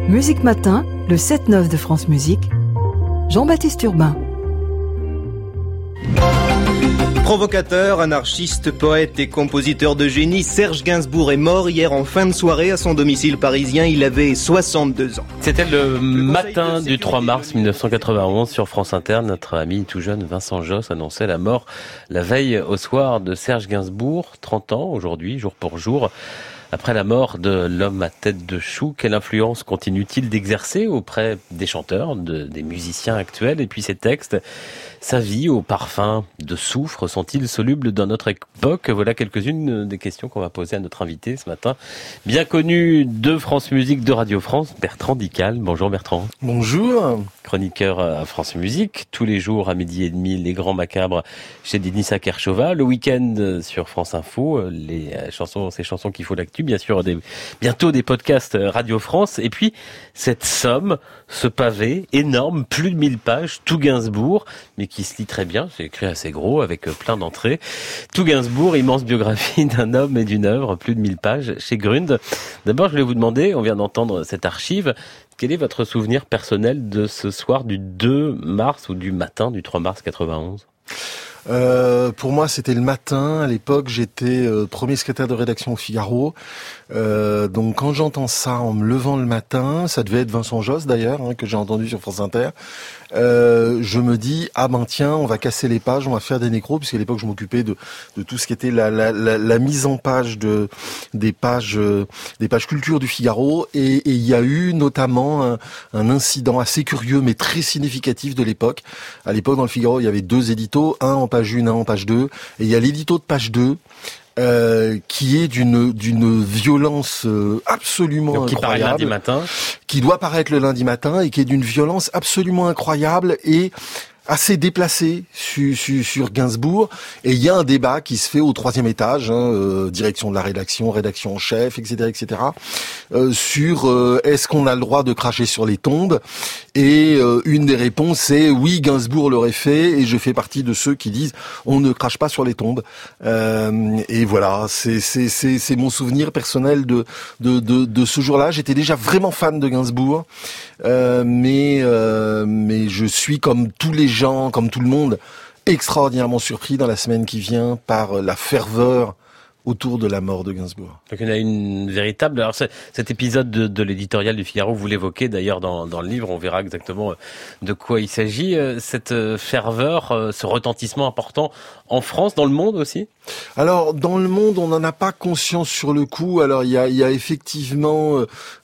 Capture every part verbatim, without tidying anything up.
Musique Matin, le sept neuf de France Musique, Jean-Baptiste Urbain. Provocateur, anarchiste, poète et compositeur de génie, Serge Gainsbourg est mort hier en fin de soirée à son domicile parisien. Il avait soixante-deux ans. C'était le, le matin du trois mars mille neuf cent quatre-vingt-onze sur France Inter. Notre ami tout jeune Vincent Josse annonçait la mort la veille au soir de Serge Gainsbourg, trente ans aujourd'hui, jour pour jour. Après la mort de l'homme à tête de chou, quelle influence continue-t-il d'exercer auprès des chanteurs, de, des musiciens actuels? Et puis ses textes, sa vie au parfum de soufre, sont-ils solubles dans notre époque? Voilà quelques-unes des questions qu'on va poser à notre invité ce matin. Bien connu de France Musique, de Radio France, Bertrand Dical. Bonjour Bertrand. Bonjour. Chroniqueur à France Musique, tous les jours à midi et demi, Les Grands Macabres chez Denisa Kershova, le week-end sur France Info, les chansons, ces chansons qu'il faut l'actu, bien sûr, des, bientôt des podcasts Radio France, et puis cette somme, ce pavé énorme, plus de mille pages, tout Gainsbourg, mais qui se lit très bien, c'est écrit assez gros, avec plein d'entrées. Tout Gainsbourg, immense biographie d'un homme et d'une œuvre, plus de mille pages, chez Grund. D'abord, je vais vous demander, on vient d'entendre cette archive, quel est votre souvenir personnel de ce soir du deux mars ou du matin du trois mars quatre-vingt-onze? Euh, pour moi, c'était le matin. À l'époque, j'étais euh, premier secrétaire de rédaction au Figaro. Euh, donc, quand j'entends ça en me levant le matin, ça devait être Vincent Josse d'ailleurs, hein, que j'ai entendu sur France Inter. Euh, je me dis ah ben tiens, on va casser les pages, on va faire des nécros, puisqu'à l'époque je m'occupais de de tout ce qui était la la la, la mise en page de des pages euh, des pages culture du Figaro, et il y a eu notamment un, un incident assez curieux mais très significatif de l'époque. À l'époque dans le Figaro, il y avait deux éditos, un en page un, un en page deux, et il y a l'édito de page deux. Euh, qui est d'une d'une violence euh, absolument Donc, qui incroyable, paraît lundi matin, qui doit paraître le lundi matin, et qui est d'une violence absolument incroyable et assez déplacé sur, sur, sur Gainsbourg. Et il y a un débat qui se fait au troisième étage, hein, euh, direction de la rédaction, rédaction en chef, et cetera, et cetera, euh, sur euh, est-ce qu'on a le droit de cracher sur les tombes. Et euh, une des réponses c'est oui, Gainsbourg l'aurait fait, et je fais partie de ceux qui disent on ne crache pas sur les tombes. Euh, et voilà, c'est c'est c'est c'est mon souvenir personnel de de de, de ce jour-là. J'étais déjà vraiment fan de Gainsbourg, euh, mais euh, mais je suis comme tous les gens, comme tout le monde, extraordinairement surpris dans la semaine qui vient par la ferveur autour de la mort de Gainsbourg. Donc il y en a une véritable... Alors cet épisode de, de l'éditorial du Figaro, vous l'évoquez d'ailleurs dans, dans le livre, on verra exactement de quoi il s'agit. Cette ferveur, ce retentissement important en France, dans le monde aussi? Alors, dans le monde, on n'en a pas conscience sur le coup. Alors, il y a, il y a effectivement...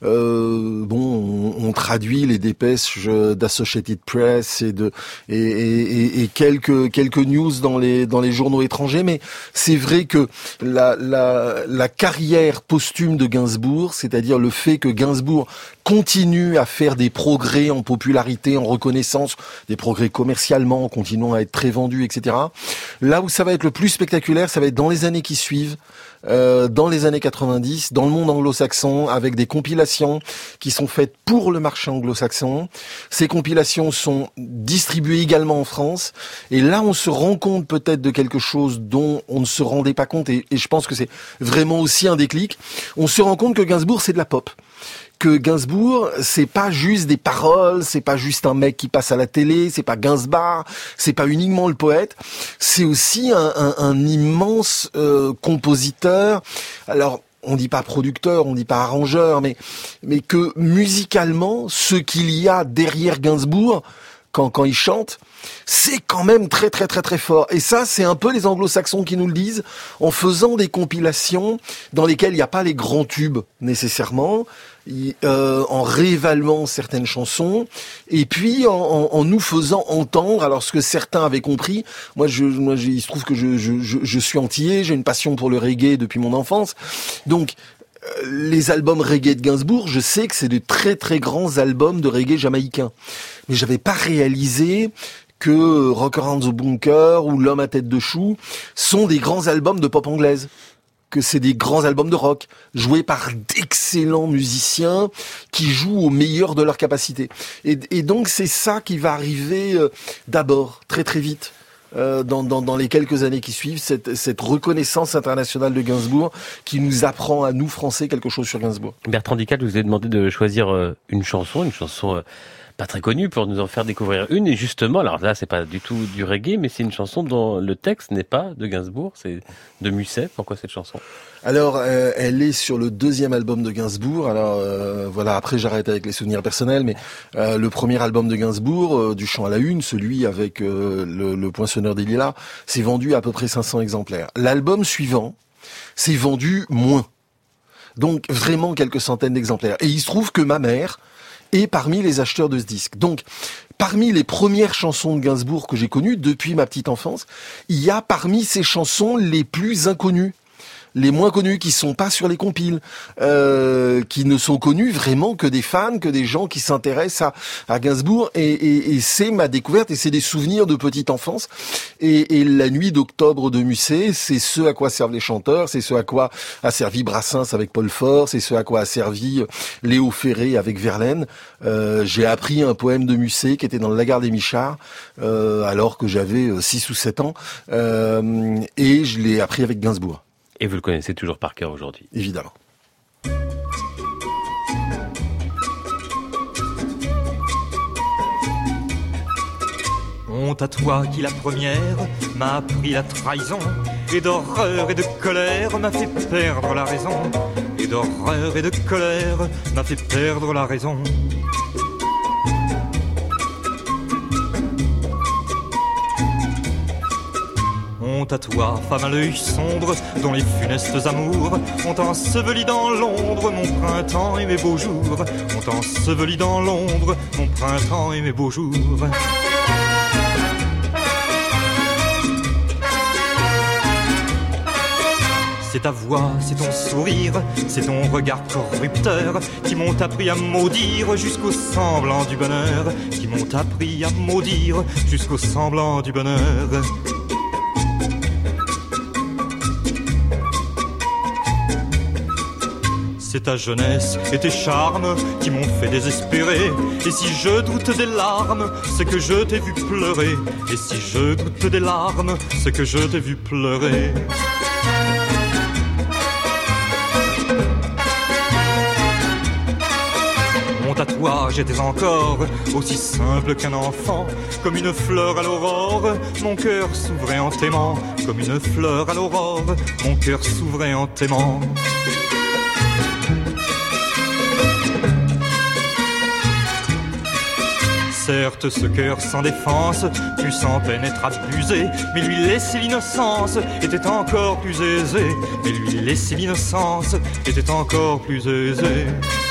Euh, bon, on, on traduit les dépêches d'Associated Press et, de, et, et, et quelques, quelques news dans les, dans les journaux étrangers, mais c'est vrai que la, la, la carrière posthume de Gainsbourg, c'est-à-dire le fait que Gainsbourg continue à faire des progrès en popularité, en reconnaissance, des progrès commercialement, en continuant à être très vendu, et cetera. Là où ça va être le plus spectaculaire, ça va être dans les années qui suivent, euh, dans les années quatre-vingt-dix, dans le monde anglo-saxon, avec des compilations qui sont faites pour le marché anglo-saxon. Ces compilations sont distribuées également en France, et là on se rend compte peut-être de quelque chose dont on ne se rendait pas compte, et, et je pense que c'est vraiment aussi un déclic. On se rend compte que Gainsbourg, c'est de la pop. Que Gainsbourg, c'est pas juste des paroles, c'est pas juste un mec qui passe à la télé, c'est pas Gainsbar, c'est pas uniquement le poète, c'est aussi un, un, un immense euh, compositeur. Alors, on dit pas producteur, on dit pas arrangeur, mais mais que musicalement, ce qu'il y a derrière Gainsbourg, quand quand il chante, c'est quand même très très très très fort. Et ça, c'est un peu les anglo-saxons qui nous le disent, en faisant des compilations dans lesquelles il n'y a pas les grands tubes nécessairement, euh, en réévaluant certaines chansons, et puis en, en, en nous faisant entendre, alors ce que certains avaient compris, moi, je, moi il se trouve que je, je, je, je suis antillais, j'ai une passion pour le reggae depuis mon enfance, donc les albums reggae de Gainsbourg, je sais que c'est de très très grands albums de reggae jamaïcain, mais j'avais pas réalisé que Rock Around the Bunker ou L'Homme à tête de chou sont des grands albums de pop anglaise, que c'est des grands albums de rock joués par d'excellents musiciens qui jouent au meilleur de leur capacité. Et, et donc c'est ça qui va arriver euh, d'abord, très très vite. euh, dans, dans, dans les quelques années qui suivent, cette, cette reconnaissance internationale de Gainsbourg qui nous apprend à nous Français quelque chose sur Gainsbourg. Bertrand Dical, je vous ai demandé de choisir une chanson, une chanson pas très connue, pour nous en faire découvrir une. Et justement, alors là, c'est pas du tout du reggae, mais c'est une chanson dont le texte n'est pas de Gainsbourg, c'est de Musset. Pourquoi cette chanson ? Alors, euh, elle est sur le deuxième album de Gainsbourg. Alors, euh, voilà, après j'arrête avec les souvenirs personnels, mais euh, le premier album de Gainsbourg, euh, du chant à la une, celui avec euh, le, le Poinçonneur des Lilas, s'est vendu à peu près cinq cents exemplaires. L'album suivant s'est vendu moins. Donc, vraiment quelques centaines d'exemplaires. Et il se trouve que ma mère est parmi les acheteurs de ce disque. Donc, parmi les premières chansons de Gainsbourg que j'ai connues depuis ma petite enfance, il y a parmi ces chansons les plus inconnues, les moins connus, qui sont pas sur les compiles, euh, qui ne sont connus vraiment que des fans, que des gens qui s'intéressent à, à Gainsbourg, et, et, et c'est ma découverte, et c'est des souvenirs de petite enfance. Et, et la nuit d'octobre de Musset, c'est ce à quoi servent les chanteurs, c'est ce à quoi a servi Brassens avec Paul Fort, c'est ce à quoi a servi Léo Ferré avec Verlaine. Euh, j'ai appris un poème de Musset qui était dans le Lagarde des Michards, euh, alors que j'avais six ou sept ans, euh, et je l'ai appris avec Gainsbourg. Et vous le connaissez toujours par cœur aujourd'hui. Évidemment. Honte à toi qui la première m'a appris la trahison, et d'horreur et de colère m'a fait perdre la raison, et d'horreur et de colère m'a fait perdre la raison. Honte à toi, femme à l'œil sombre, dont les funestes amours ont enseveli dans l'ombre mon printemps et mes beaux jours, ont enseveli dans l'ombre mon printemps et mes beaux jours. C'est ta voix, c'est ton sourire, c'est ton regard corrupteur qui m'ont appris à maudire jusqu'au semblant du bonheur, qui m'ont appris à maudire jusqu'au semblant du bonheur. C'est ta jeunesse et tes charmes qui m'ont fait désespérer. Et si je doute des larmes, c'est que je t'ai vu pleurer. Et si je doute des larmes, c'est que je t'ai vu pleurer. Honte à toi, j'étais encore aussi simple qu'un enfant, comme une fleur à l'aurore, mon cœur s'ouvrait en t'aimant. Comme une fleur à l'aurore, mon cœur s'ouvrait en t'aimant. Certes, ce cœur sans défense put sans peine être abusé, mais lui laisser l'innocence était encore plus aisé. Mais lui laisser l'innocence était encore plus aisé.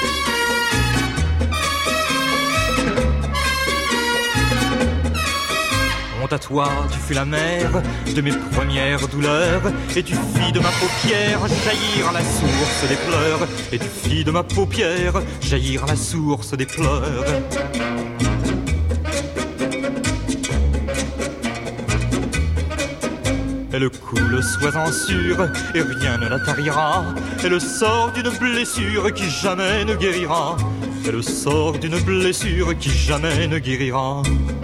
Honte à toi, tu fus la mère de mes premières douleurs, et tu fis de ma paupière jaillir la source des pleurs, et tu fis de ma paupière jaillir la source des pleurs. Elle coule, sois-en sûr, et rien ne la tarira. Elle sort d'une blessure qui jamais ne guérira. Elle sort d'une blessure qui jamais ne guérira.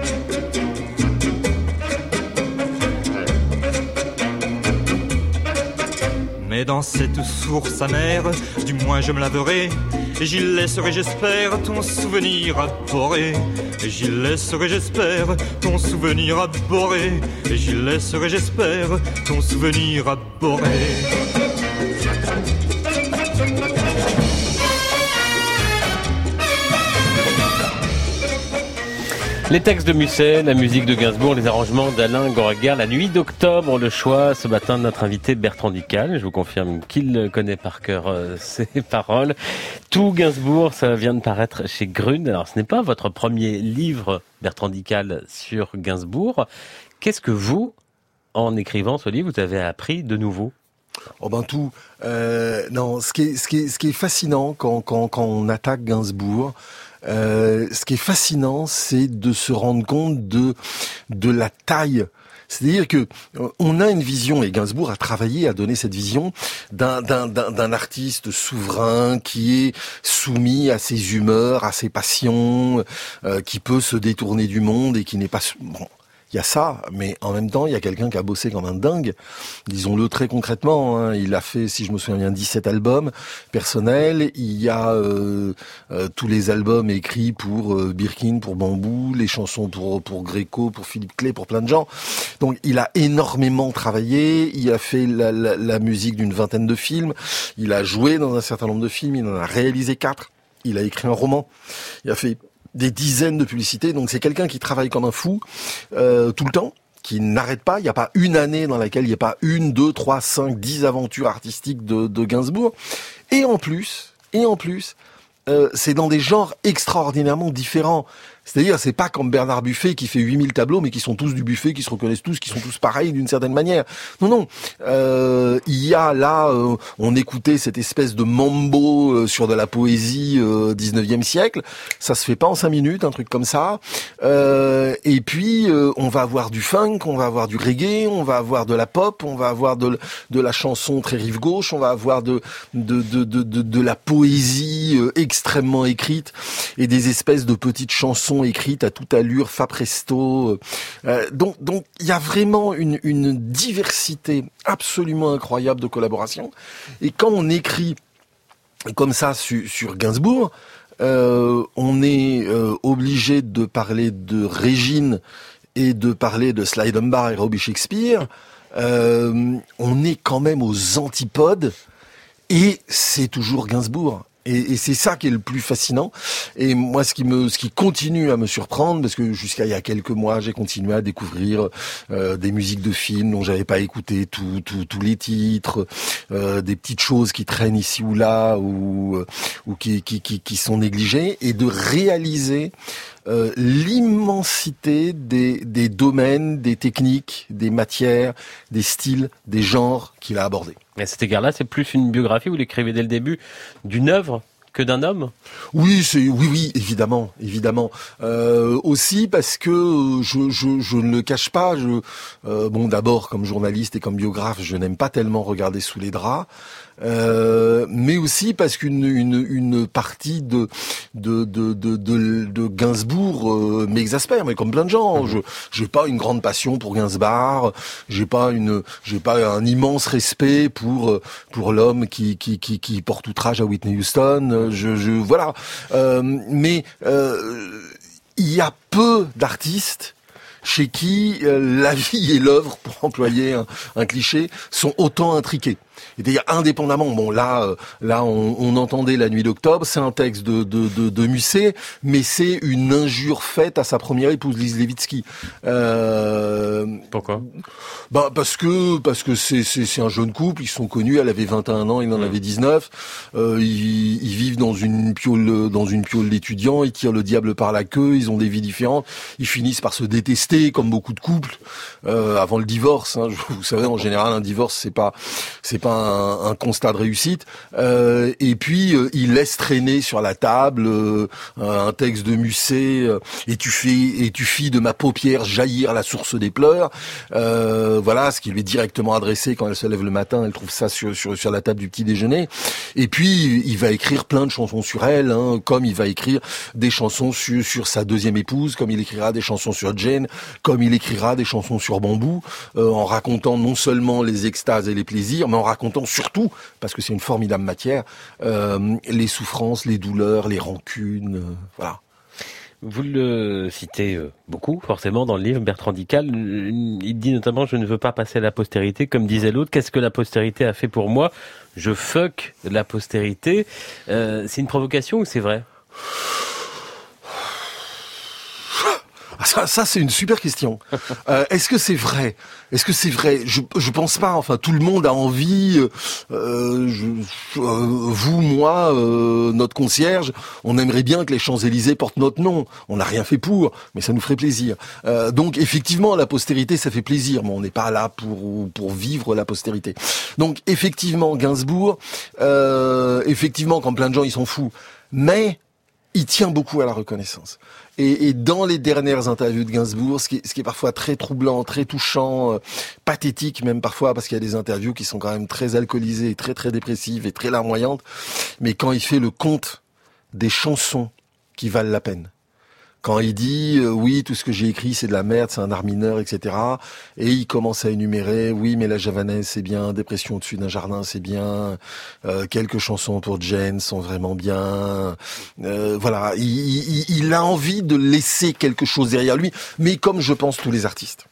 Mais dans cette source amère, du moins je me laverai, et j'y laisserai, j'espère, ton souvenir abhorré. Et j'y laisserai, j'espère, ton souvenir abhorré. Et j'y laisserai, j'espère, ton souvenir abhorré. Les textes de Musset, la musique de Gainsbourg, les arrangements d'Alain Goraguer, la nuit d'octobre, le choix ce matin de notre invité Bertrand Dical. Je vous confirme qu'il connaît par cœur euh, ses paroles. Tout Gainsbourg, ça vient de paraître chez Grune. Alors ce n'est pas votre premier livre, Bertrand Dical, sur Gainsbourg. Qu'est-ce que vous, en écrivant ce livre, vous avez appris de nouveau ? Oh ben tout. Euh, non, ce qui est, ce qui est, ce qui est fascinant quand, quand, quand on attaque Gainsbourg, Euh, ce qui est fascinant, c'est de se rendre compte de de la taille. C'est-à-dire que on a une vision, et Gainsbourg a travaillé à donner cette vision d'un d'un d'un, d'un artiste souverain qui est soumis à ses humeurs, à ses passions, euh, qui peut se détourner du monde et qui n'est pas bon. Il y a ça, mais en même temps, il y a quelqu'un qui a bossé comme un dingue. Disons-le très concrètement, hein, il a fait, si je me souviens bien, dix-sept albums personnels. Il y a euh, euh, tous les albums écrits pour euh, Birkin, pour Bambou, les chansons pour pour Gréco, pour Philippe Clay, pour plein de gens. Donc, il a énormément travaillé. Il a fait la, la, la musique d'une vingtaine de films. Il a joué dans un certain nombre de films. Il en a réalisé quatre. Il a écrit un roman. Il a fait des dizaines de publicités, donc c'est quelqu'un qui travaille comme un fou euh, tout le temps, qui n'arrête pas. Il n'y a pas une année dans laquelle il n'y a pas une, deux, trois, cinq, dix aventures artistiques de, de Gainsbourg. Et en plus, et en plus, euh, c'est dans des genres extraordinairement différents. C'est-à-dire, c'est pas comme Bernard Buffet qui fait huit mille tableaux, mais qui sont tous du Buffet, qui se reconnaissent tous, qui sont tous pareils d'une certaine manière. Non, non. Euh, il y a là, euh, on écoutait cette espèce de mambo euh, sur de la poésie euh, dix-neuvième siècle. Ça se fait pas en cinq minutes, un truc comme ça. Euh, et puis, euh, on va avoir du funk, on va avoir du reggae, on va avoir de la pop, on va avoir de, de la chanson très rive gauche, on va avoir de de de de de, de la poésie euh, extrêmement écrite et des espèces de petites chansons écrites à toute allure, fa presto. Euh, donc, donc, il y a vraiment une, une diversité absolument incroyable de collaboration. Et quand on écrit comme ça sur, sur Gainsbourg, euh, on est euh, obligé de parler de Régine et de parler de Sly Dunbar et Robbie Shakespeare. Euh, on est quand même aux antipodes et c'est toujours Gainsbourg. Et, et c'est ça qui est le plus fascinant. Et moi, ce qui me, ce qui continue à me surprendre, parce que jusqu'à il y a quelques mois, j'ai continué à découvrir euh, des musiques de films dont j'avais pas écouté tous tout, tous les titres, euh, des petites choses qui traînent ici ou là, ou ou qui qui qui, qui sont négligées, et de réaliser euh, l'immensité des des domaines, des techniques, des matières, des styles, des genres qu'il a abordés. À cet égard-là, c'est plus une biographie où il écrivait dès le début d'une œuvre que d'un homme. Oui, c'est oui, oui, évidemment, évidemment. Euh, aussi parce que je, je, je ne le cache pas. Je, euh, bon, d'abord comme journaliste et comme biographe, je n'aime pas tellement regarder sous les draps. Euh, mais aussi parce qu'une une, une partie de de de de de, de Gainsbourg euh, m'exaspère, mais comme plein de gens. Je j'ai pas une grande passion pour Gainsbourg, j'ai pas une j'ai pas un immense respect pour pour l'homme qui qui qui qui porte outrage à Whitney Houston. Je je voilà. Euh, mais euh, il y a peu d'artistes chez qui euh, la vie et l'œuvre, pour employer un, un cliché, sont autant intriqués. C'est-à-dire indépendamment, bon là, euh, là on, on entendait La Nuit d'Octobre, c'est un texte de, de, de, de Musset, mais c'est une injure faite à sa première épouse, Lise Lévitsky. Euh, Pourquoi ? Bah parce que parce que c'est c'est c'est un jeune couple, ils sont connus, elle avait vingt et un ans, il en mmh. avait dix-neuf. Euh, ils, ils vivent dans une piole dans une piole d'étudiants, ils tirent le diable par la queue, ils ont des vies différentes, ils finissent par se détester comme beaucoup de couples euh, avant le divorce. Hein. Vous savez, en général, un divorce c'est pas c'est pas un, un constat de réussite. Euh, et puis euh, il laisse traîner sur la table euh, un texte de Musset euh, et tu fais et tu fis de ma paupière jaillir la source des pleurs. Euh, Voilà, ce qui lui est directement adressé quand elle se lève le matin, elle trouve ça sur sur sur la table du petit déjeuner. Et puis il va écrire plein de chansons sur elle, hein, comme il va écrire des chansons sur sur sa deuxième épouse, comme il écrira des chansons sur Jane, comme il écrira des chansons sur Bambou, euh, en racontant non seulement les extases et les plaisirs, mais en racontant surtout, parce que c'est une formidable matière, euh, les souffrances, les douleurs, les rancunes, euh, voilà. Vous le citez beaucoup, forcément, dans le livre, Bertrand Dical. Il dit notamment « Je ne veux pas passer à la postérité », comme disait l'autre. Qu'est-ce que la postérité a fait pour moi ? Je fuck la postérité. Euh, c'est une provocation ou c'est vrai ? Ça, ça c'est une super question. Euh, est-ce que c'est vrai ? Est-ce que c'est vrai ? Je, je pense pas. Enfin, tout le monde a envie. Euh, je, euh, vous, moi, euh, notre concierge, on aimerait bien que les Champs-Élysées portent notre nom. On n'a rien fait pour, mais ça nous ferait plaisir. Euh, donc, effectivement, la postérité, ça fait plaisir, mais on n'est pas là pour pour vivre la postérité. Donc, effectivement, Gainsbourg, euh, effectivement, quand plein de gens ils s'en foutent, mais il tient beaucoup à la reconnaissance. Et, et dans les dernières interviews de Gainsbourg, ce qui est, ce qui est parfois très troublant, très touchant, euh, pathétique même parfois, parce qu'il y a des interviews qui sont quand même très alcoolisées, très très dépressives et très larmoyantes, mais quand il fait le compte des chansons qui valent la peine, Quand il dit euh, oui, tout ce que j'ai écrit c'est de la merde, c'est un art mineur, et cetera. Et il commence à énumérer, oui, mais la javanaise c'est bien, Dépression au-dessus d'un jardin c'est bien, euh, quelques chansons pour Jane sont vraiment bien. Euh, voilà, il, il, il a envie de laisser quelque chose derrière lui, mais comme je pense tous les artistes.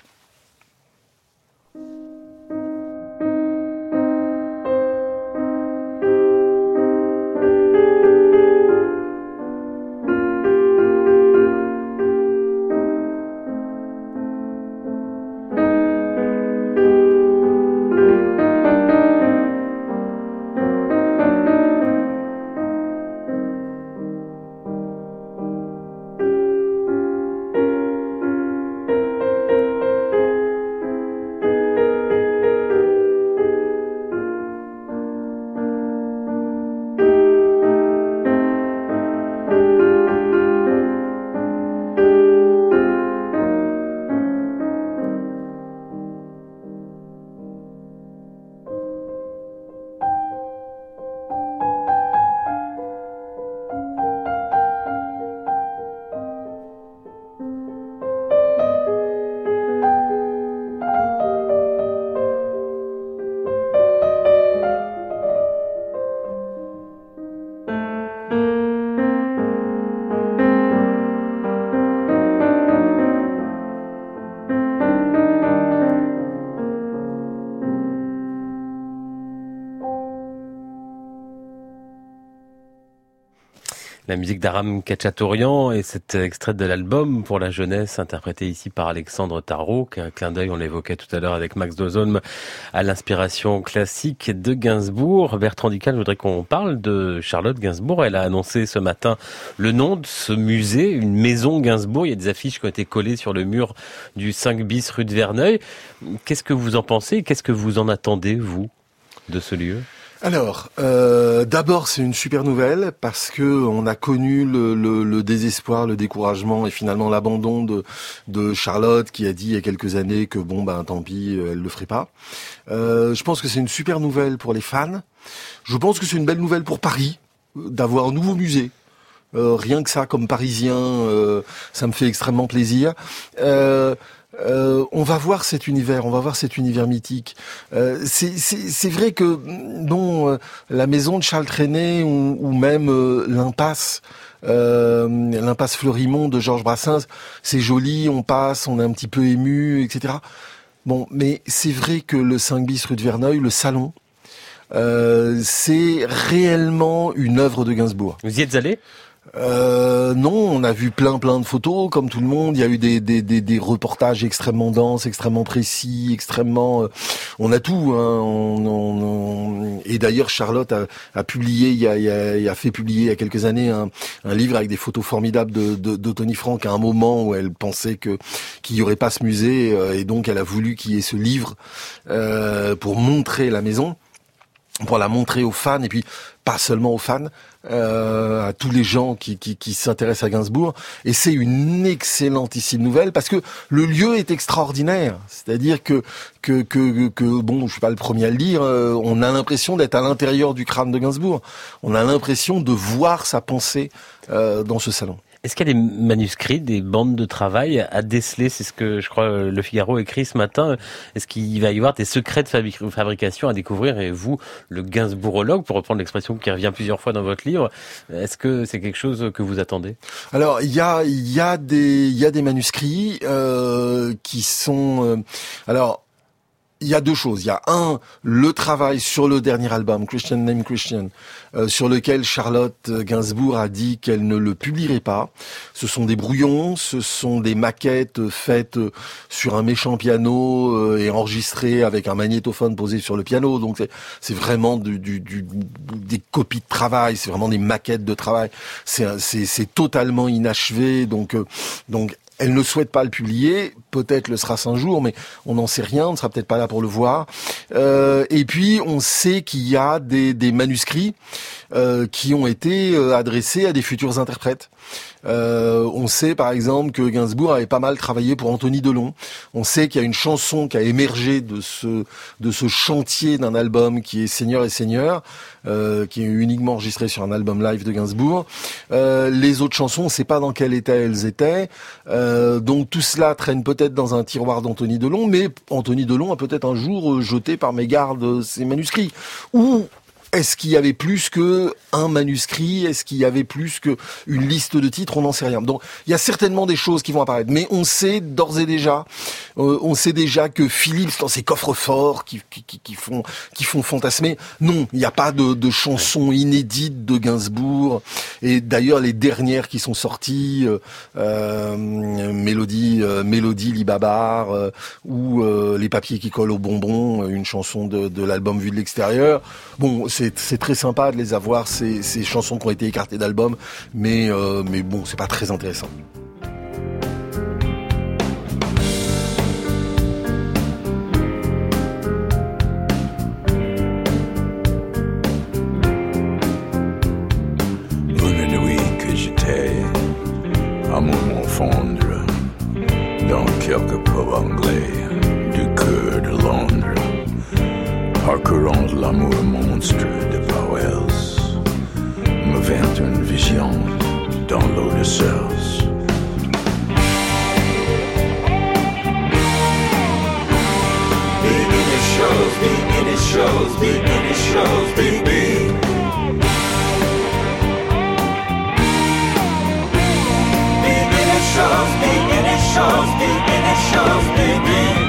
La musique d'Aram Khachaturian et cet extrait de l'album pour la jeunesse interprété ici par Alexandre Tarot, qu'un clin d'œil, on l'évoquait tout à l'heure avec Max Dozolm, à l'inspiration classique de Gainsbourg. Bertrand Dical, je voudrais qu'on parle de Charlotte Gainsbourg. Elle a annoncé ce matin le nom de ce musée, une maison Gainsbourg. Il y a des affiches qui ont été collées sur le mur du cinq bis rue de Verneuil. Qu'est-ce que vous en pensez? Qu'est-ce que vous en attendez, vous, de ce lieu? Alors, euh, d'abord c'est une super nouvelle parce que on a connu le, le, le désespoir, le découragement et finalement l'abandon de, de Charlotte qui a dit il y a quelques années que bon ben tant pis, elle le ferait pas. Euh, je pense que c'est une super nouvelle pour les fans. Je pense que c'est une belle nouvelle pour Paris d'avoir un nouveau musée. Euh, rien que ça, comme Parisien, euh, ça me fait extrêmement plaisir. Euh, Euh, on va voir cet univers, on va voir cet univers mythique. Euh, c'est, c'est, c'est vrai que bon, euh, la maison de Charles Trenet ou, ou même euh, l'impasse, euh, l'impasse Fleurimont de Georges Brassens, c'est joli, on passe, on est un petit peu ému, et cetera. Bon, mais c'est vrai que le cinq bis rue de Verneuil, le salon, euh, c'est réellement une œuvre de Gainsbourg. Vous y êtes allé ? Euh, non, on a vu plein plein de photos, comme tout le monde. Il y a eu des des des, des reportages extrêmement denses, extrêmement précis, extrêmement. Euh, on a tout. Hein, on, on, on... Et d'ailleurs, Charlotte a, a publié, il y a, il y a, il a fait publier il y a quelques années un, un livre avec des photos formidables de, de, de Tony Frank à un moment où elle pensait que qu'il y aurait pas ce musée, euh, et donc elle a voulu qu'il y ait ce livre euh, pour montrer la maison, pour la montrer aux fans et puis pas seulement aux fans. Euh, à tous les gens qui, qui, qui s'intéressent à Gainsbourg, et c'est une excellentissime nouvelle parce que le lieu est extraordinaire. C'est-à-dire que que que, que bon, je suis pas le premier à le dire, euh, on a l'impression d'être à l'intérieur du crâne de Gainsbourg. On a l'impression de voir sa pensée euh, dans ce salon. Est-ce qu'il y a des manuscrits, des bandes de travail à déceler? C'est ce que je crois Le Figaro écrit ce matin. Est-ce qu'il va y avoir des secrets de fabri- fabrication à découvrir? Et vous, le Gainsbourologue, pour reprendre l'expression qui revient plusieurs fois dans votre livre, est-ce que c'est quelque chose que vous attendez? Alors il y a il y a des il y a des manuscrits euh, qui sont euh, alors. Il y a deux choses. Il y a un, le travail sur le dernier album, Christian Name Christian, euh, sur lequel Charlotte Gainsbourg a dit qu'elle ne le publierait pas. Ce sont des brouillons, ce sont des maquettes faites sur un méchant piano euh, et enregistrées avec un magnétophone posé sur le piano. Donc c'est, c'est vraiment du, du, du, des copies de travail, c'est vraiment des maquettes de travail. C'est, c'est, c'est totalement inachevé. Donc, euh, donc elle ne souhaite pas le publier peut-être le sera un jour, mais on n'en sait rien, on ne sera peut-être pas là pour le voir. Euh, et puis, on sait qu'il y a des, des manuscrits euh, qui ont été euh, adressés à des futurs interprètes. Euh, on sait par exemple que Gainsbourg avait pas mal travaillé pour Anthony Delon. On sait qu'il y a une chanson qui a émergé de ce de ce chantier d'un album qui est Seigneur et Seigneur, euh, qui est uniquement enregistré sur un album live de Gainsbourg. Euh, les autres chansons, on ne sait pas dans quel état elles étaient. Euh, donc tout cela traîne peut-être dans un tiroir d'Anthony Delon, mais Anthony Delon a peut-être un jour jeté par mégarde ses manuscrits. Ou est-ce qu'il y avait plus que un manuscrit? Est-ce qu'il y avait plus que une liste de titres? On n'en sait rien. Donc, il y a certainement des choses qui vont apparaître. Mais on sait d'ores et déjà, euh, on sait déjà que Philips, dans ses coffres forts qui, qui, qui font, qui font fantasmer, non, il n'y a pas de, de chansons inédites de Gainsbourg. Et d'ailleurs, les dernières qui sont sorties, euh, euh, Mélodie, euh, Mélodie Libabar, euh, ou euh, Les papiers qui collent aux bonbons, une chanson de, de l'album Vue de l'extérieur. Bon, c'est, c'est très sympa de les avoir, ces, ces chansons qui ont été écartées d'albums, mais, euh, mais bon, c'est pas très intéressant. Une nuit que j'étais à me morfondre dans quelques pubs anglais du cœur de Londres, parcourant l'amour monstre de Powell, me vint une vision dans l'eau de Sells. The initials, the initials, the initials, baby. The initials, the initials, the initials, baby.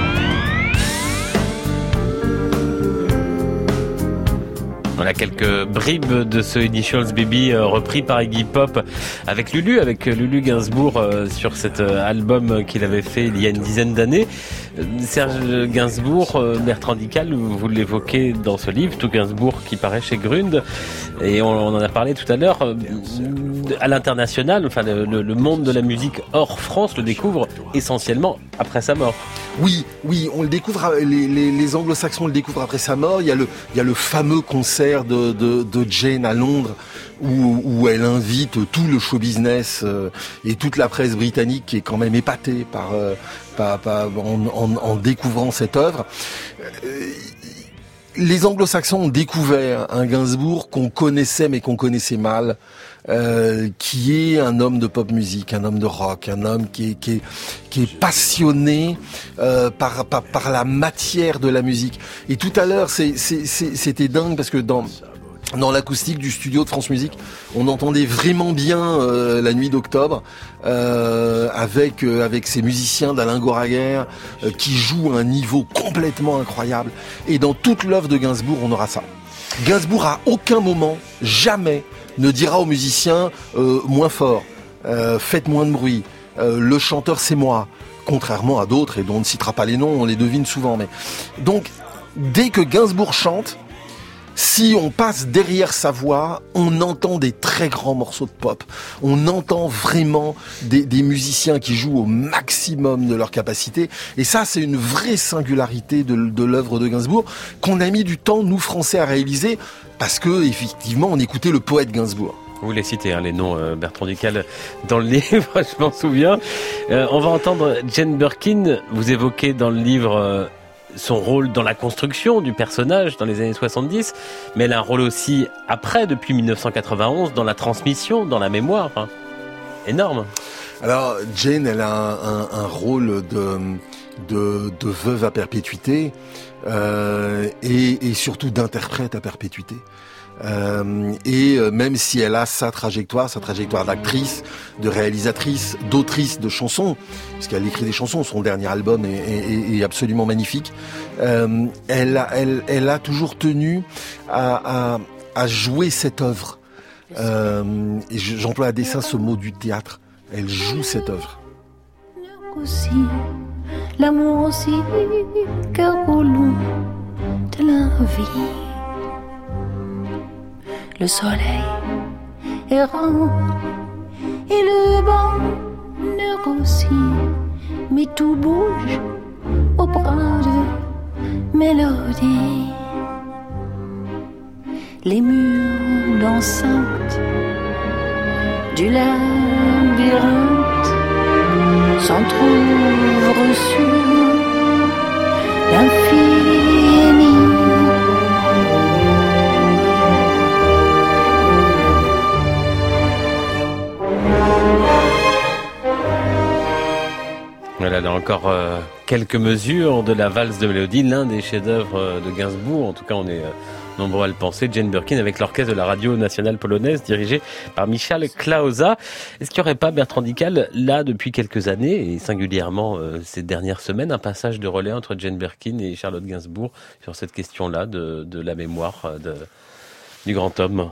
Voilà quelques bribes de ce Initials Baby euh, repris par Iggy Pop avec Lulu, avec Lulu Gainsbourg euh, sur cet euh, album qu'il avait fait il y a une dizaine d'années. Euh, Serge Gainsbourg, euh, Bertrand Dical, vous l'évoquez dans ce livre, tout Gainsbourg qui paraît chez Grund, et on, on en a parlé tout à l'heure. Euh, à l'international, enfin le, le, le monde de la musique hors France le découvre essentiellement après sa mort. Oui, oui, on le découvre, les, les, les anglo-saxons le découvrent après sa mort. Il y a le, il y a le fameux concert de, de, de Jane à Londres où, où elle invite tout le show business euh, et toute la presse britannique qui est quand même épatée par, euh, par, par en, en, en découvrant cette œuvre. Euh, les anglo-saxons ont découvert un Gainsbourg qu'on connaissait mais qu'on connaissait mal. Euh, qui est un homme de pop musique, un homme de rock, un homme qui est, qui est, qui est passionné euh, par, par, par la matière de la musique. Et tout à l'heure, c'est, c'est, c'est, c'était dingue parce que dans, dans l'acoustique du studio de France Musique, on entendait vraiment bien euh, La Nuit d'Octobre euh, avec, euh, avec ces musiciens d'Alain Goraguer euh, qui jouent à un niveau complètement incroyable. Et dans toute l'œuvre de Gainsbourg, on aura ça. Gainsbourg à aucun moment, jamais, ne dira aux musiciens euh, moins fort, euh, faites moins de bruit, euh, le chanteur c'est moi, contrairement à d'autres et dont on ne citera pas les noms, on les devine souvent. Mais donc dès que Gainsbourg chante, si on passe derrière sa voix, on entend des très grands morceaux de pop. On entend vraiment des, des musiciens qui jouent au maximum de leur capacité. Et ça, c'est une vraie singularité de, de l'œuvre de Gainsbourg qu'on a mis du temps, nous Français, à réaliser parce que effectivement, on écoutait le poète Gainsbourg. Vous les citez, hein, les noms, euh, Bertrand Dical, dans le livre, je m'en souviens. Euh, on va entendre Jane Birkin. Vous évoquez dans le livre euh, son rôle dans la construction du personnage dans les années soixante-dix, mais elle a un rôle aussi après, depuis dix-neuf cent quatre-vingt-onze, dans la transmission, dans la mémoire. Hein. Énorme. Alors, Jane, elle a un, un, un rôle de, de, de veuve à perpétuité euh, et, et surtout d'interprète à perpétuité. Euh, et même si elle a sa trajectoire, sa trajectoire d'actrice, de réalisatrice, d'autrice de chansons, puisqu'elle écrit des chansons, son dernier album est, est, est absolument magnifique, euh, elle, a, elle, elle a toujours tenu à, à, à jouer cette œuvre. Euh, et j'emploie à dessein ce mot du théâtre. Elle joue cette œuvre. Aussi, l'amour aussi, car au long de la vie, le soleil errant et le bonheur aussi mais tout bouge au brin de mélodie. Les murs d'enceinte du labyrinthe s'entr'ouvrent sur l'infini. Voilà, là encore euh, quelques mesures de la valse de mélodie, l'un des chefs-d'œuvre de Gainsbourg. En tout cas, on est euh, nombreux à le penser. Jane Birkin avec l'orchestre de la radio nationale polonaise dirigé par Michal Klauza. Est-ce qu'il n'y aurait pas, Bertrand Dical, là depuis quelques années et singulièrement euh, ces dernières semaines, un passage de relais entre Jane Birkin et Charlotte Gainsbourg sur cette question-là de, de la mémoire de, du grand homme?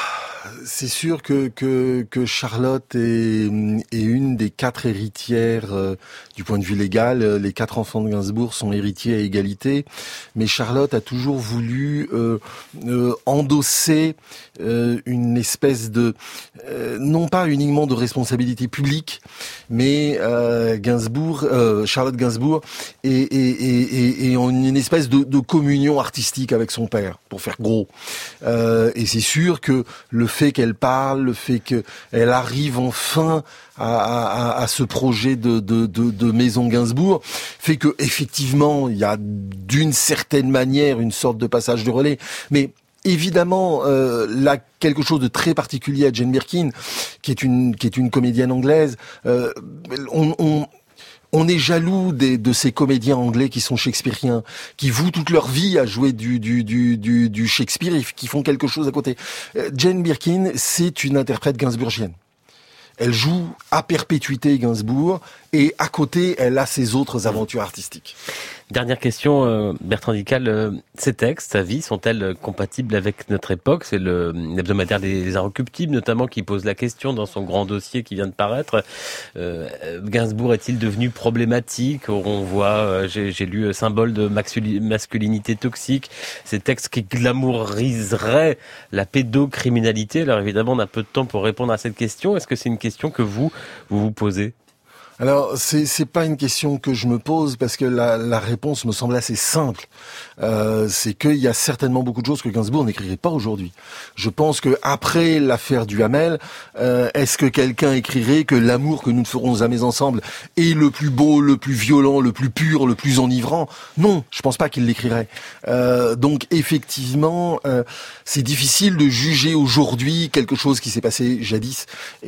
C'est sûr que, que, que Charlotte est, est une des quatre héritières euh, du point de vue légal. Les quatre enfants de Gainsbourg sont héritiers à égalité, mais Charlotte a toujours voulu euh, euh, endosser euh, une espèce de, euh, non pas uniquement de responsabilité publique, mais euh, Gainsbourg, euh, Charlotte Gainsbourg est, est, est, est, est en une espèce de, de communion artistique avec son père, pour faire gros. Euh, et c'est sûr que le fait qu'elle parle, le fait qu'elle arrive enfin à, à, à ce projet de, de, de, de maison Gainsbourg fait que effectivement il y a d'une certaine manière une sorte de passage de relais. Mais évidemment, euh, là, quelque chose de très particulier à Jane Birkin, qui est une qui est une comédienne anglaise. Euh, on, on On est jaloux des, de ces comédiens anglais qui sont shakespeariens, qui vouent toute leur vie à jouer du, du, du, du, du Shakespeare et qui font quelque chose à côté. Jane Birkin, c'est une interprète gainsbourgienne. Elle joue à perpétuité Gainsbourg et à côté, elle a ses autres aventures artistiques. Dernière question, euh, Bertrand Dical, euh, ces textes, sa vie, sont-elles compatibles avec notre époque? C'est le l'hebdomadaire des Inrecuptibles, notamment, qui pose la question dans son grand dossier qui vient de paraître. Euh, Gainsbourg est-il devenu problématique? On voit, euh, j'ai, j'ai lu euh, symbole de masculinité toxique, ces textes qui glamouriseraient la pédocriminalité. Alors évidemment, on a peu de temps pour répondre à cette question. Est-ce que c'est une question que vous, vous vous posez? Alors, c'est c'est pas une question que je me pose parce que la, la réponse me semble assez simple. Euh, c'est qu'il y a certainement beaucoup de choses que Gainsbourg n'écrirait pas aujourd'hui. Je pense que après l'affaire du Hamel, euh, est-ce que quelqu'un écrirait que l'amour que nous ne ferons jamais ensemble est le plus beau, le plus violent, le plus pur, le plus enivrant? Non, je pense pas qu'il l'écrirait. Euh, donc effectivement, euh, c'est difficile de juger aujourd'hui quelque chose qui s'est passé jadis.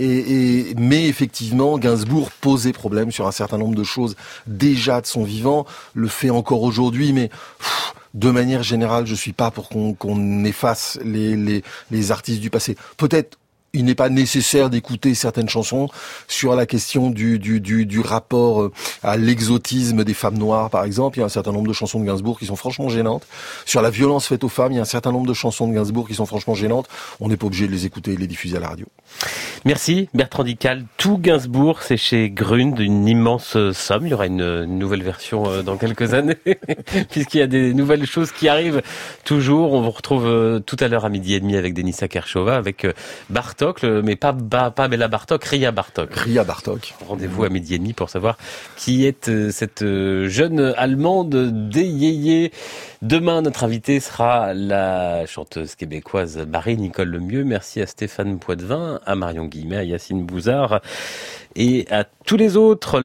Et, et mais effectivement, Gainsbourg posait problème sur un certain nombre de choses déjà de son vivant, le fait encore aujourd'hui, mais pff, de manière générale, je suis pas pour qu'on, qu'on efface les, les, les artistes du passé. Peut-être il n'est pas nécessaire d'écouter certaines chansons sur la question du, du, du, du rapport à l'exotisme des femmes noires, par exemple. Il y a un certain nombre de chansons de Gainsbourg qui sont franchement gênantes. Sur la violence faite aux femmes, il y a un certain nombre de chansons de Gainsbourg qui sont franchement gênantes. On n'est pas obligé de les écouter et de les diffuser à la radio. Merci Bertrand Dical. Tout Gainsbourg, c'est chez Grund, une immense somme. Il y aura une, une nouvelle version dans quelques années, puisqu'il y a des nouvelles choses qui arrivent toujours. On vous retrouve tout à l'heure à midi et demi avec Denisa Kershova, avec Bartok, mais pas, pas, pas Béla Bartok, Ria Bartok. Ria Bartok. Rendez-vous à midi et demi pour savoir qui est cette jeune Allemande des yéyés. Demain, notre invitée sera la chanteuse québécoise Marie-Nicole Lemieux. Merci à Stéphane Poitvin, à Marion Guillemet, à Yacine Bouzard et à tous les autres.